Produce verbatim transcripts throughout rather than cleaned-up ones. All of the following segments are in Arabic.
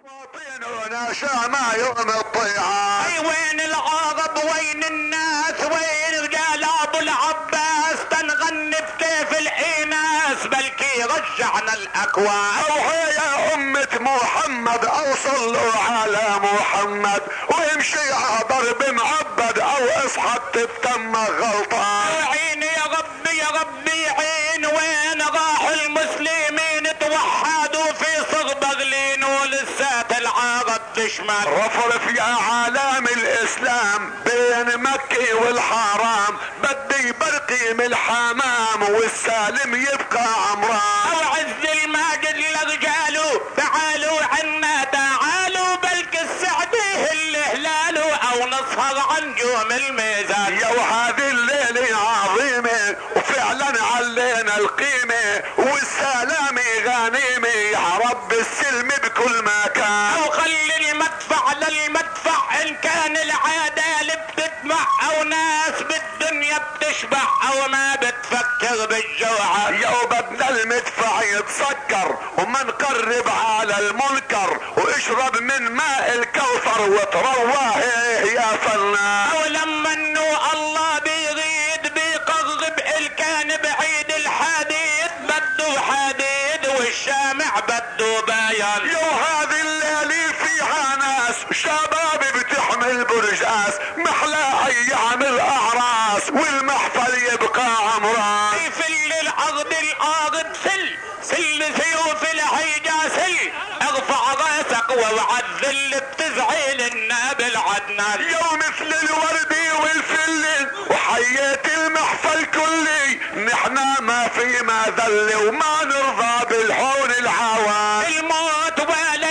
فاطين شامة يوم الطيعان. اي وين العرب وين الناس وين رجال ابو العباس تنغني بكيف الاناس بلكي رجعنا الاكوان. اوحي يا امة محمد او صلوا على محمد وامشي على ضرب معبد او اصحى تتم غلطان. عيني يا ربي يا ربي عين وين راحوا المسلمين توحدوا في صغب غلين ولسات العرب تشمل. رفرف يا عالم الاسلام بين مكي والحرام بدي برقي من الحمام والسالم يبقى عمران. او عز الماجد لرجاله تعالوا عنا تعالوا بلك السعدي اللي هلاله او نسهر عن جوم الميزان. يا وهذه الليلة عظيمة وفعلا علينا القيمة والسلام غنيمة يا رب السلم بكل مكان. او خلي المدفع للمدفع ان كان العدالة بتدمع او ناس بالدنيا بتشبع او ما بتفكر بالجوعة. يا بدنا المدفع يتسكر وما نقرب على المنكر واشرب من ماء الكوثر وترواه يا فنان. او لما انه الله بيغيد بيقرب الكان بعيد الحديد بده حديد والشامع بده بيان. يا هذه الليلة فيها ناس شباب بتحمل برجاس محلى ايام الاعراس والمحفل يبقى عمران. يفل الارض الارض سل سل سيوف الهيجا سل ارفع راسك واوعى الذل بتزعيل النابل عدنان. يوم مثل الورد والفل وحيات المحفل كلي نحنا ما في ما ذل وما نرضى بالحون العوان. الموت ولا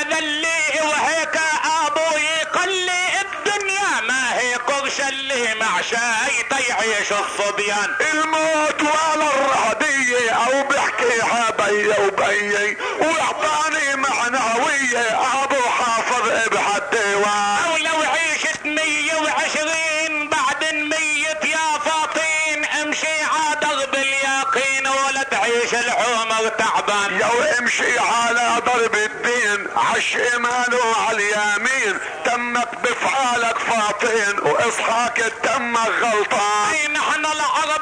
المذلي وهيك ابوي قلي الدنيا ما هي قرش اللي مع شاي تيعيش الصبيان. الموت ولا الرهدية او بحكيها بي وبي واعطاني معنوية ابو حافظ ابحى الديوان. او لو عيشت مية وعشرين بعد ميت يا فاطين امشي ع درب اليقين ولا تعيش العمر تعبان. يا امشي على ضرب الدين عالشمال وعلى اليمين تمك بفعالك فاطين واصحاك تمك غلطان. اي نحن العرب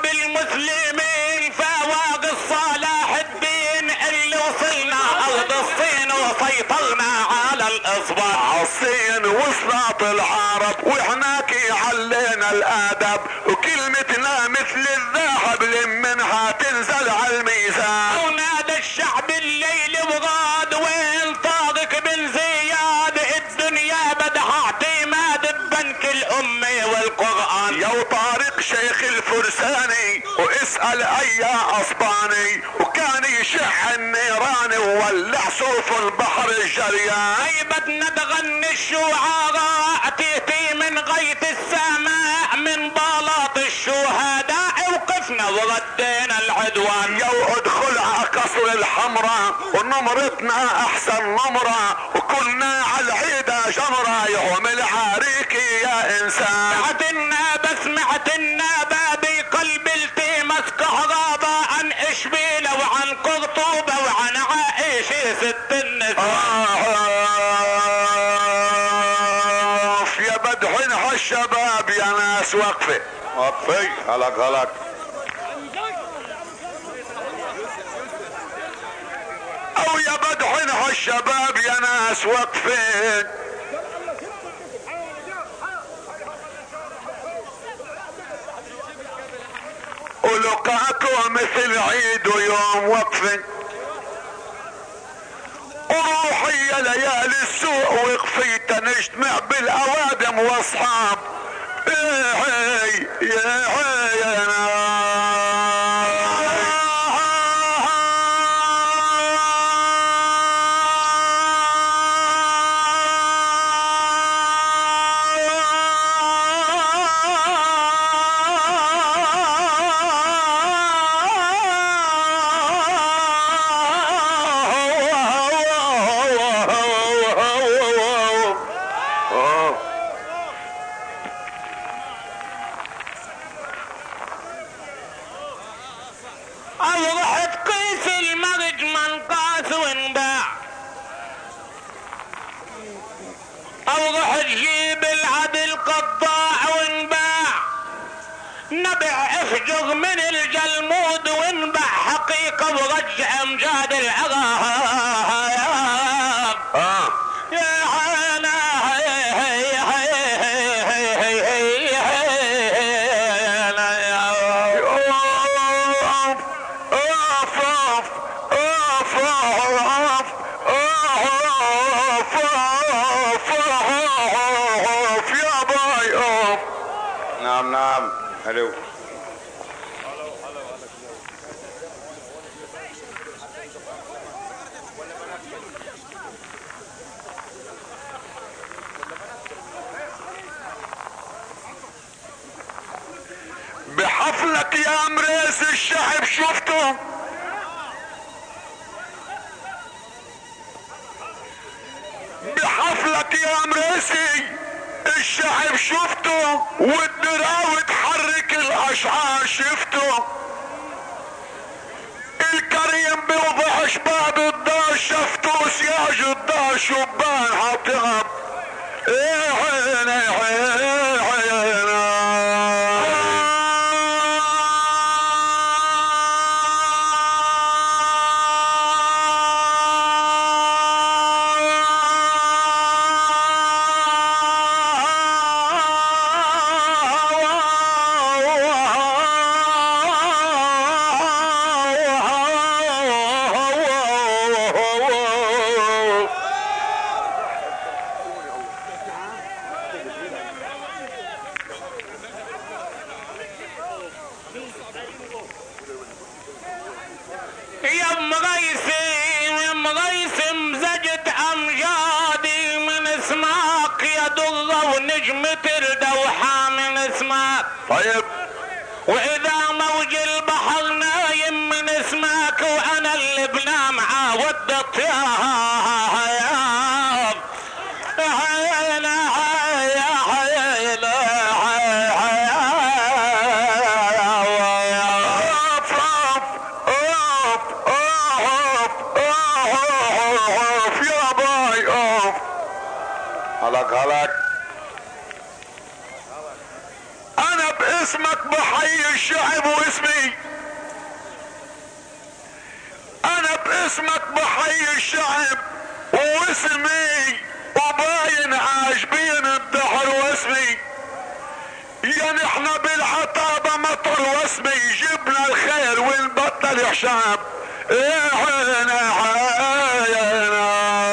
المسلمين فواق الصلاح الدين اللي وصلنا ارض الصين وسيطرنا على الاصبع. عالصين وصلت العرب وهناك علينا الادب وكلمتنا مثل الذهب منها تنزل على الميزان. ونادى الشعب الليل وغاد وين طارق بن زياد الدنيا بدها اعتماد ببنك الامة والقرآن. يا طارق شيخ الفرساني واسأل اي اصباني وكان يشع النيران وولع سوف البحر الجريان. اي بدنا تغني الشعراء تيتي من غيث السماء من بلاط الشهداء وقفنا وردينا العدوان. يا ادخل على قصر الحمراء ونمرتنا احسن نمرة وكنا على العيدة جمرة يوم العريكي يا انسان. سمعت النابة سمعت النابة بقلب التيمس كهرباء عن اشبيلة وعن قرطوبة وعن عائشة ست النساء. آه يا بدحين هالشباب يا ناس وقفة وقفي هلك هلك. او يا بدحين هالشباب يا ناس وقفين ولقاكم مثل عيد ويوم وقفين وروحي يا ليالي السوق وقفي تنجتمع بالاوادم واصحاب. ايه يا او روح تجيب العدل قطاع وانباع، نبع افجر من الجلمود وانبع حقيقة ورجع امجاد العراياب. اه يا عينا نعم نعم حلو. بحفلك يا مريس الشعب شفته، بحفلك يا مريسي الشعب شفته، والدراوي تحرك الاشعار شفته، الكريم بوضع شباب الدار شفته، سياج الدار شبان حطهم. ايه عيني عيني يا ام غيثي يا ام غيث مزجت امجادي من اسماك يا دغة ونجمة الدوحة من اسماك. طيب واذا موج البحر نايم من اسماك وانا اللي بنام عودت يا هيام. عينا يا عينا هلك هلك. انا باسمك بحيي الشعب واسمي، انا باسمك بحيي الشعب واسمي، وباين عاجبين الدهر واسمي، يا نحن بالعتابة مطر واسمي، جبنا الخير ونبطل حشاب. ايه عينا عينا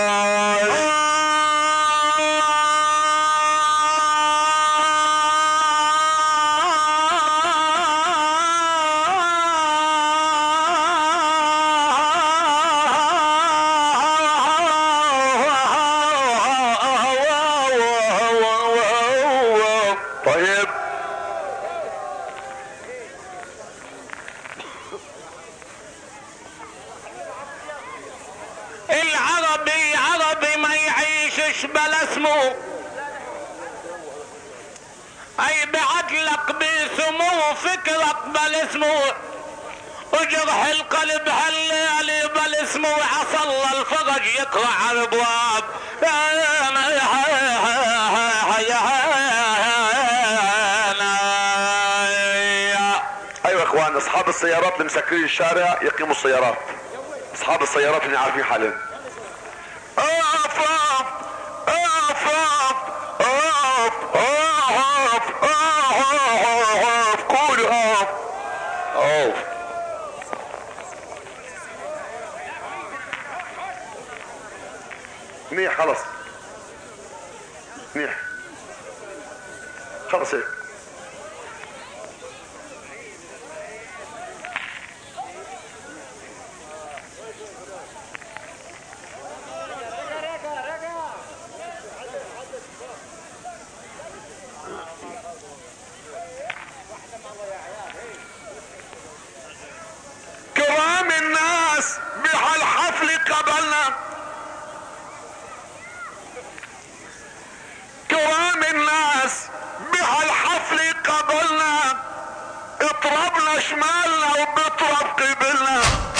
طيب العربي عربي ما يعيشش بلا اسمه، اي بعدلك بسمو فكرك بل اسمه، وجرح القلب هالليالي بل اسمه، عسى الله الفرج يقرع على الابواب. ايوه يا اخوان، اصحاب السيارات اللي مسكرين الشارع يقيموا السيارات، اصحاب السيارات اللي عارفين حالهم. اقف اقف اقف اقف اقف اقف قولوا اقف اقف. منيح خلص منيح خلص هيك. كرام الناس بهالحفل قبلنا، كرام الناس بهالحفل قبلنا، اطربنا شمالنا وبطرب قبلنا،